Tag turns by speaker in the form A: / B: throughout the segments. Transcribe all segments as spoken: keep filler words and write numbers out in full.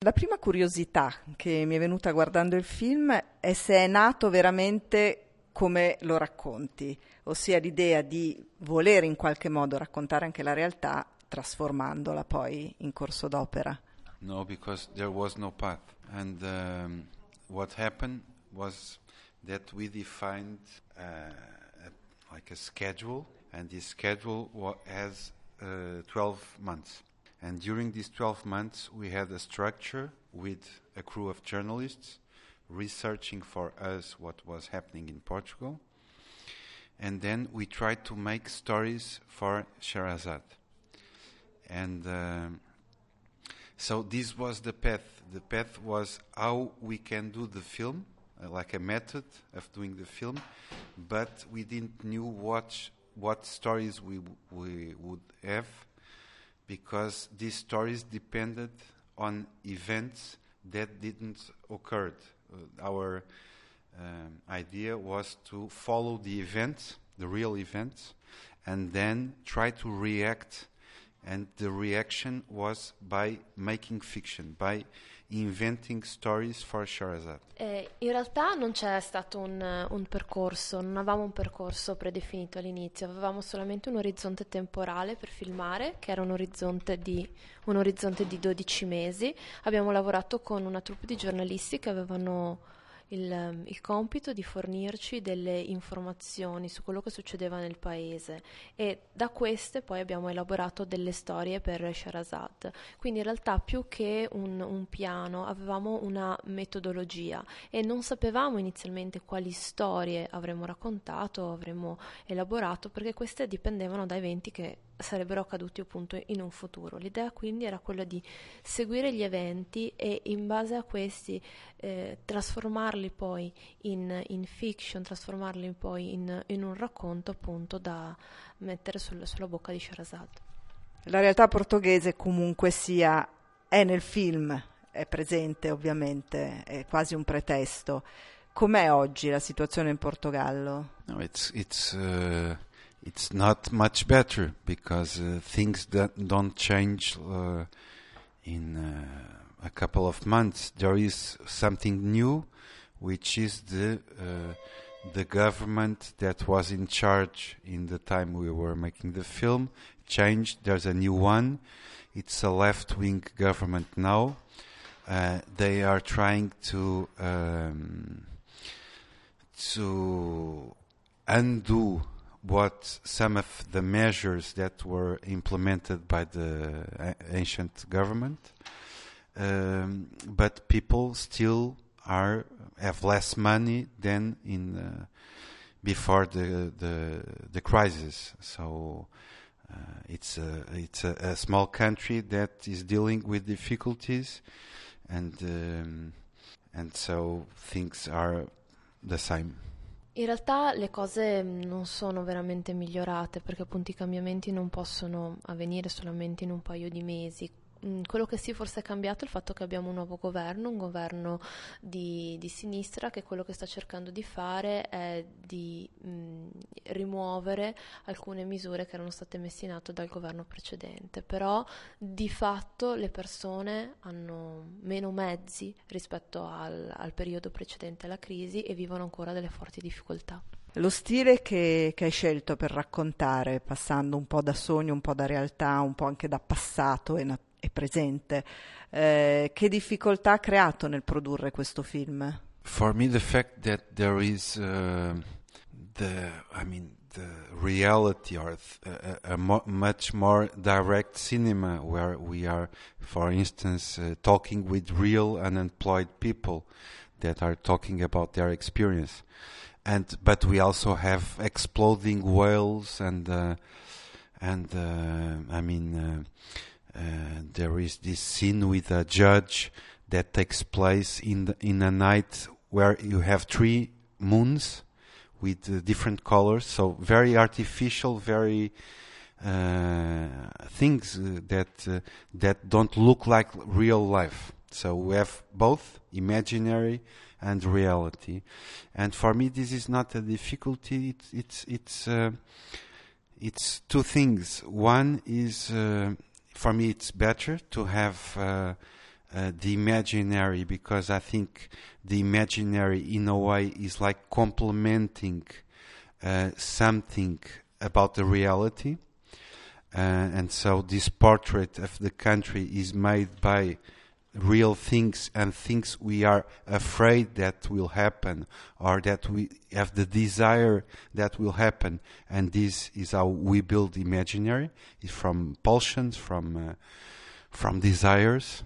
A: La prima curiosità che mi è venuta guardando il film è se è nato veramente come lo racconti, ossia l'idea di voler in qualche modo raccontare anche la realtà trasformandola poi in corso d'opera.
B: No, because there was no path. And um, what happened was that we defined uh, a, like a schedule, and this schedule wa- has uh, twelve months. And during these twelve months, we had a structure with a crew of journalists researching for us what was happening in Portugal. And then we tried to make stories for Sherazade. And um, so this was the path. The path was how we can do the film, uh, like a method of doing the film, but we didn't knew what what stories we we would have, because these stories depended on events that didn't occur. Uh, our um, idea was to follow the events, the real events, and then try to react. And the reaction was by making fiction, by inventing stories for Sherazade.
C: Eh, in realtà non c'è stato un, un percorso, non avevamo un percorso predefinito all'inizio, avevamo solamente un orizzonte temporale per filmare, che era un orizzonte di, un orizzonte di dodici mesi. Abbiamo lavorato con una troupe di giornalisti che avevano Il, il compito di fornirci delle informazioni su quello che succedeva nel paese, e da queste poi abbiamo elaborato delle storie per Sherazade. Quindi in realtà più che un, un piano avevamo una metodologia e non sapevamo inizialmente quali storie avremmo raccontato, avremmo elaborato, perché queste dipendevano da eventi che sarebbero accaduti appunto in un futuro. L'idea quindi era quella di seguire gli eventi e in base a questi eh, trasformarli poi in, in fiction, trasformarli poi in, in un racconto appunto da mettere sul, sulla bocca di Sherazade.
A: La realtà portoghese comunque sia è nel film, è presente ovviamente, è quasi un pretesto. Com'è oggi la situazione in Portogallo?
B: No, it's it's uh, it's not much better, because uh, things that don't change uh, in uh, a couple of months. There is something new, which is the uh, the government that was in charge in the time we were making the film changed. There's a new one. It's a left-wing government now. Uh, they are trying to um, to undo what some of the measures that were implemented by the a- ancient government, um, but people still are have less money than in uh, before the the the crisis. So uh, it's a it's a, a small country that is dealing with difficulties, and um, and so things are the same.
C: In realtà le cose non sono veramente migliorate, perché appunto i cambiamenti non possono avvenire solamente in un paio di mesi. Quello che sì forse è cambiato è il fatto che abbiamo un nuovo governo, un governo di, di sinistra, che quello che sta cercando di fare è di mh, rimuovere alcune misure che erano state messe in atto dal governo precedente, però di fatto le persone hanno meno mezzi rispetto al, al periodo precedente alla crisi e vivono ancora delle forti difficoltà.
A: Lo stile che, che hai scelto per raccontare, passando un po' da sogno, un po' da realtà, un po' anche da passato e, na- e presente, eh, che difficoltà ha creato nel produrre questo film?
B: For me, the fact that there is uh, the, I mean, the reality, or th- a, a mo- much more direct cinema, where we are, for instance, uh, talking with real unemployed people that are talking about their experience. And but we also have exploding whales, and uh, and uh, I mean uh, uh, there is this scene with a judge that takes place in the, in a night where you have three moons with uh, different colors, so very artificial, very uh, things uh, that uh, that don't look like real life. So we have both imaginary and reality, and for me this is not a difficulty. It's it's it's uh, it's two things. One is uh, for me it's better to have uh, uh, the imaginary, because I think the imaginary in a way is like complementing uh, something about the reality. Uh, and so this portrait of the country is made by real things and things we are afraid that will happen, or that we have the desire that will happen. And this is how we build imaginary. It's from pulsions, from uh, from desires.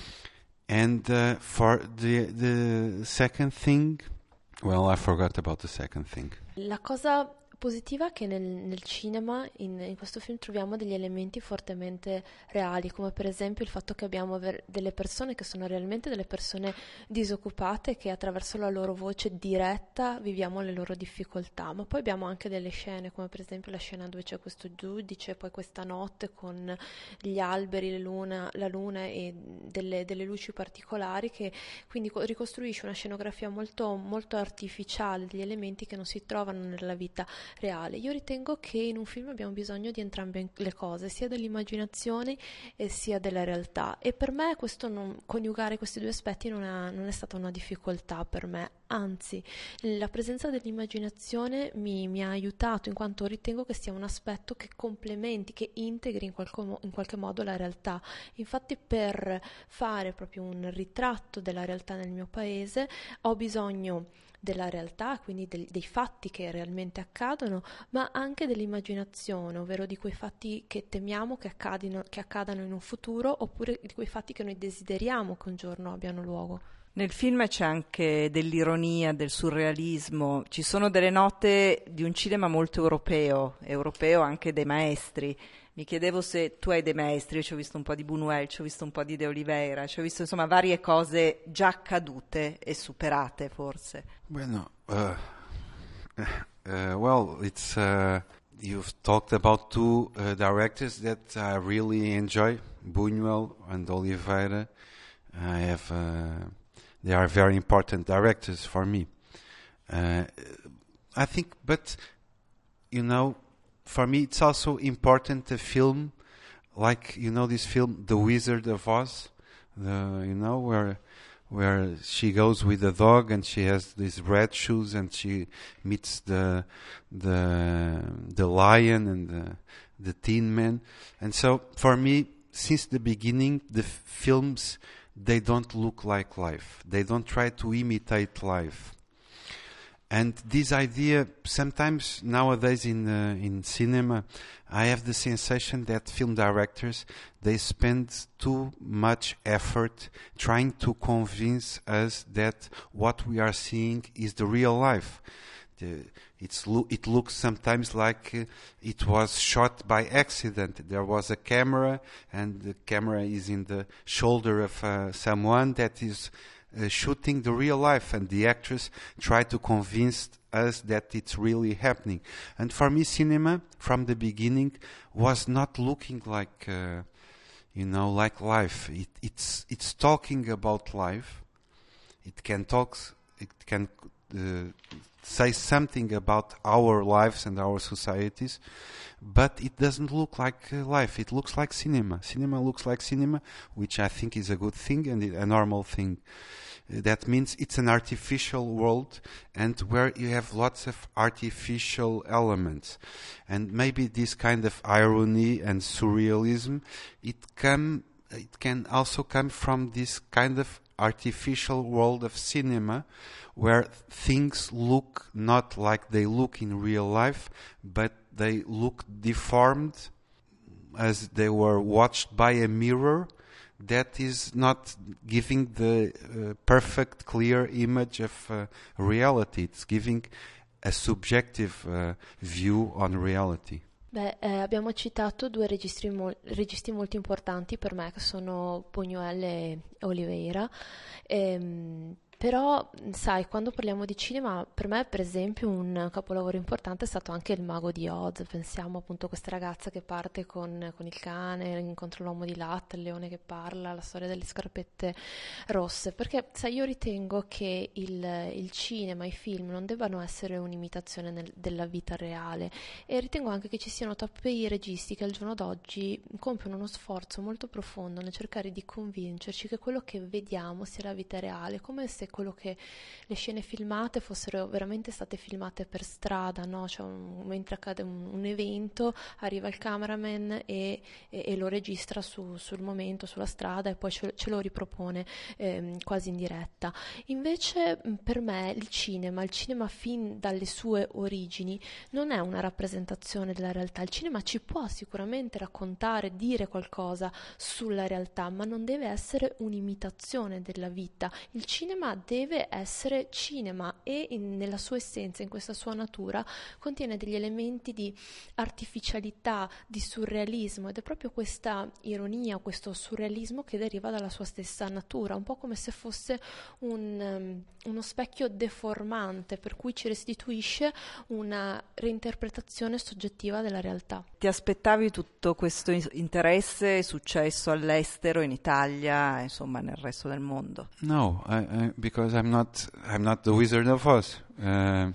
B: And uh, for the the second thing, well, I forgot about the second thing.
C: La cosa positiva è che nel, nel cinema, in, in questo film, troviamo degli elementi fortemente reali, come per esempio il fatto che abbiamo ver- delle persone che sono realmente delle persone disoccupate, che attraverso la loro voce diretta viviamo le loro difficoltà. Ma poi abbiamo anche delle scene, come per esempio la scena dove c'è questo giudice, poi questa notte con gli alberi, le luna, la luna e delle, delle luci particolari, che quindi co- ricostruisce una scenografia molto, molto artificiale, degli elementi che non si trovano nella vita reale. Io ritengo che in un film abbiamo bisogno di entrambe le cose, sia dell'immaginazione e sia della realtà, e per me questo non, coniugare questi due aspetti non è, non è stata una difficoltà per me, anzi la presenza dell'immaginazione mi, mi ha aiutato, in quanto ritengo che sia un aspetto che complementi, che integri in, qualco, in qualche modo la realtà. Infatti per fare proprio un ritratto della realtà nel mio paese ho bisogno della realtà, quindi del, dei fatti che realmente accadono, ma anche dell'immaginazione, ovvero di quei fatti che temiamo che, accadino, che accadano in un futuro, oppure di quei fatti che noi desideriamo che un giorno abbiano luogo.
A: Nel film c'è anche dell'ironia, del surrealismo, ci sono delle note di un cinema molto europeo, europeo anche dei maestri. Mi chiedevo se tu hai dei maestri, io ci ho visto un po' di Buñuel, ci ho visto un po' di De Oliveira, ci ho visto insomma varie cose già accadute e superate forse.
B: Bueno, uh, uh, well, it's uh, you've talked about two uh, directors that I really enjoy, Buñuel and Oliveira. I have, uh, they are very important directors for me. Uh, I think, but you know, for me, it's also important a film like, you know, this film, The Wizard of Oz, the, you know, where where she goes with the dog and she has these red shoes and she meets the the the lion and the, the Tin Man. And so, for me, since the beginning, the f- films, they don't look like life. They don't try to imitate life. And this idea, sometimes nowadays in uh, in cinema, I have the sensation that film directors, they spend too much effort trying to convince us that what we are seeing is the real life. The, it's lo- it looks sometimes like uh, it was shot by accident. There was a camera, and the camera is in the shoulder of uh, someone that is Uh, shooting the real life, and the actors try to convince us that it's really happening. And for me, cinema from the beginning was not looking like, uh, you know, like life. It, it's it's talking about life. It can talk. It can uh, say something about our lives and our societies, but it doesn't look like uh, life. It looks like cinema. Cinema looks like cinema, which I think is a good thing and a normal thing. Uh, that means it's an artificial world, and where you have lots of artificial elements. And maybe this kind of irony and surrealism, it come, it can also come from this kind of artificial world of cinema, where things look not like they look in real life, but they look deformed as they were watched by a mirror that is not giving the uh, perfect, clear image of uh, reality. It's giving a subjective uh, view on reality.
C: Beh, eh, abbiamo citato due registri, mo- registi molto importanti per me, che sono Buñuel e Oliveira. Ehm, Però, sai, quando parliamo di cinema, per me, per esempio, un capolavoro importante è stato anche Il Mago di Oz. Pensiamo appunto a questa ragazza che parte con, con il cane, incontra l'uomo di latte, il leone che parla, la storia delle scarpette rosse. Perché, sai, io ritengo che il, il cinema, i film non debbano essere un'imitazione nel, della vita reale, e ritengo anche che ci siano troppi registi che al giorno d'oggi compiono uno sforzo molto profondo nel cercare di convincerci che quello che vediamo sia la vita reale, come se quello che le scene filmate fossero veramente state filmate per strada, no? Cioè un, mentre accade un, un evento arriva il cameraman e, e, e lo registra su, sul momento, sulla strada, e poi ce, ce lo ripropone ehm, quasi in diretta. Invece per me il cinema, il cinema fin dalle sue origini non è una rappresentazione della realtà. Il cinema ci può sicuramente raccontare, dire qualcosa sulla realtà, ma non deve essere un'imitazione della vita. Il cinema deve essere cinema e in, nella sua essenza, in questa sua natura, contiene degli elementi di artificialità, di surrealismo, ed è proprio questa ironia, questo surrealismo che deriva dalla sua stessa natura, un po' come se fosse un, um, uno specchio deformante per cui ci restituisce una reinterpretazione soggettiva della realtà.
A: Ti aspettavi tutto questo interesse e successo all'estero, in Italia, insomma nel resto del mondo?
B: No, I, I, because I'm not I'm not the Wizard of Oz. Uh,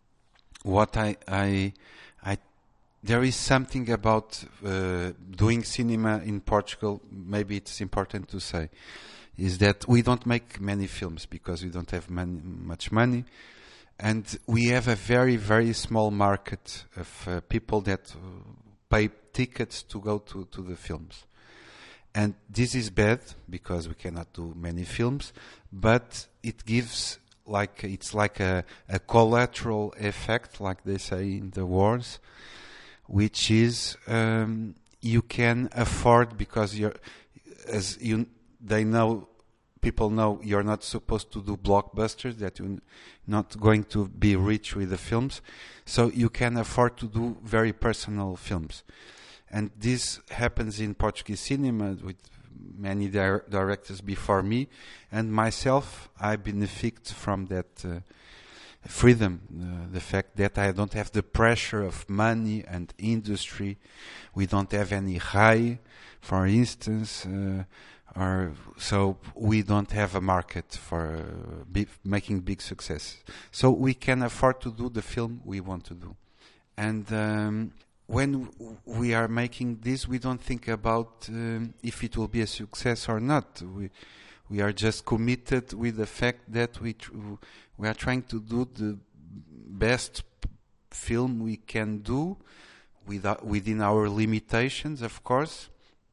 B: what I I I there is something about uh, doing cinema in Portugal. Maybe it's important to say, is that we don't make many films because we don't have many, much money. And we have a very, very small market of uh, people that uh, pay tickets to go to, to the films. And this is bad because we cannot do many films, but it gives like, it's like a, a collateral effect, like they say in the wars, which is um, you can afford, because you're, as you, they know, people know you're not supposed to do blockbusters, that you're not going to be rich with the films, so you can afford to do very personal films. And this happens in Portuguese cinema with many di- directors before me, and myself, I benefit from that uh, freedom, uh, the fact that I don't have the pressure of money and industry. We don't have any high, for instance, uh, or so we don't have a market for uh, big, making big success. So we can afford to do the film we want to do. And um, when w- we are making this, we don't think about um, if it will be a success or not. We we are just committed with the fact that we tr- we are trying to do the best p- film we can do without, within our limitations, of course.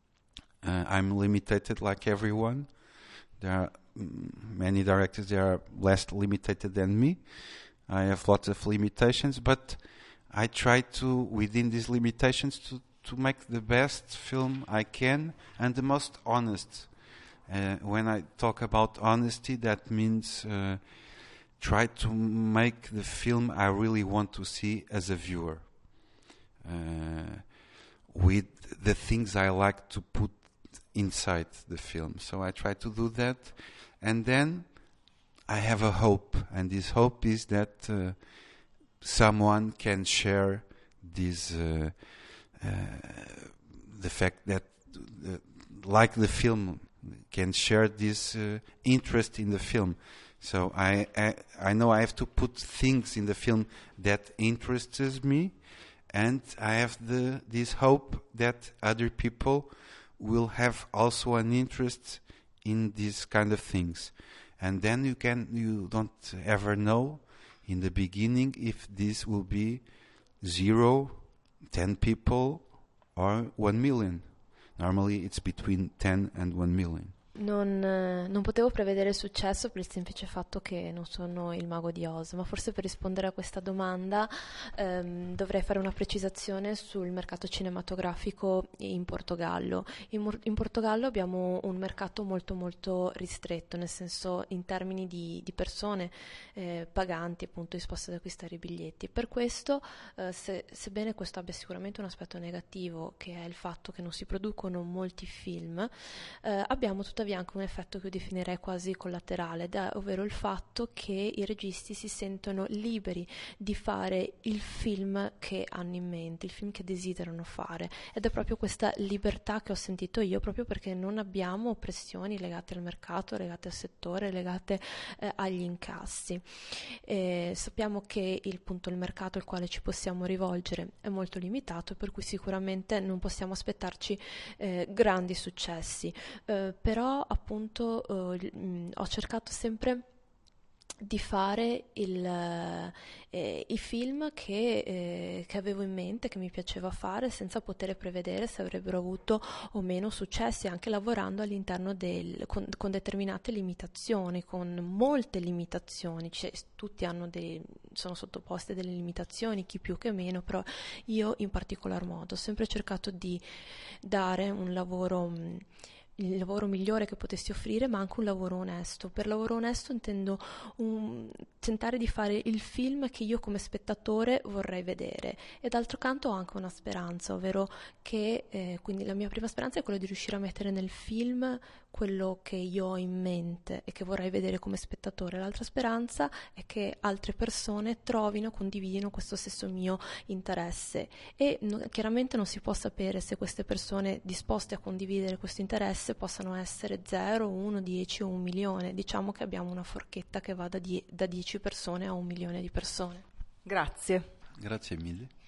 B: Uh, I'm limited like everyone. There are mm, many directors that are less limited than me. I have lots of limitations, but I try to, within these limitations, to, to make the best film I can and the most honest. Uh, when I talk about honesty, that means uh, try to make the film I really want to see as a viewer. Uh, with the things I like to put inside the film. So I try to do that, and then I have a hope, and this hope is that uh, someone can share this uh, uh, the fact that uh, like the film can share this uh, interest in the film. So I, I I know I have to put things in the film that interests me, and I have the this hope that other people will have also an interest in these kind of things. And then you can you don't ever know in the beginning if this will be zero, ten people, or one million. Normally it's between ten and one million.
C: Non, eh, non potevo prevedere il successo per il semplice fatto che non sono il mago di Oz, ma forse per rispondere a questa domanda ehm, dovrei fare una precisazione sul mercato cinematografico in Portogallo. In, Mor- in Portogallo abbiamo un mercato molto molto ristretto, nel senso in termini di, di persone eh, paganti, appunto disposte ad acquistare i biglietti. Per questo, eh, se, sebbene questo abbia sicuramente un aspetto negativo, che è il fatto che non si producono molti film, eh, abbiamo tuttavia vi è anche un effetto che io definirei quasi collaterale, da, ovvero il fatto che i registi si sentono liberi di fare il film che hanno in mente, il film che desiderano fare, ed è proprio questa libertà che ho sentito io, proprio perché non abbiamo pressioni legate al mercato, legate al settore, legate eh, agli incassi. Eh, sappiamo che il, appunto, il mercato al quale ci possiamo rivolgere è molto limitato, per cui sicuramente non possiamo aspettarci eh, grandi successi, eh, però appunto eh, mh, ho cercato sempre di fare il, eh, i film che, eh, che avevo in mente, che mi piaceva fare, senza poter prevedere se avrebbero avuto o meno successi, anche lavorando all'interno del, con, con determinate limitazioni, con molte limitazioni, cioè, tutti hanno dei, sono sottoposti a delle limitazioni, chi più che meno, però io in particolar modo ho sempre cercato di dare un lavoro... Mh, il lavoro migliore che potessi offrire, ma anche un lavoro onesto. Per lavoro onesto intendo un, tentare di fare il film che io come spettatore vorrei vedere, e d'altro canto ho anche una speranza, ovvero che eh, quindi la mia prima speranza è quella di riuscire a mettere nel film quello che io ho in mente e che vorrei vedere come spettatore. L'altra speranza è che altre persone trovino, condividino questo stesso mio interesse, e no, chiaramente non si può sapere se queste persone disposte a condividere questo interesse possano essere zero, uno, dieci o un milione. Diciamo che abbiamo una forchetta che va da, die- da dieci persone a un milione di persone.
A: Grazie.
B: Grazie mille.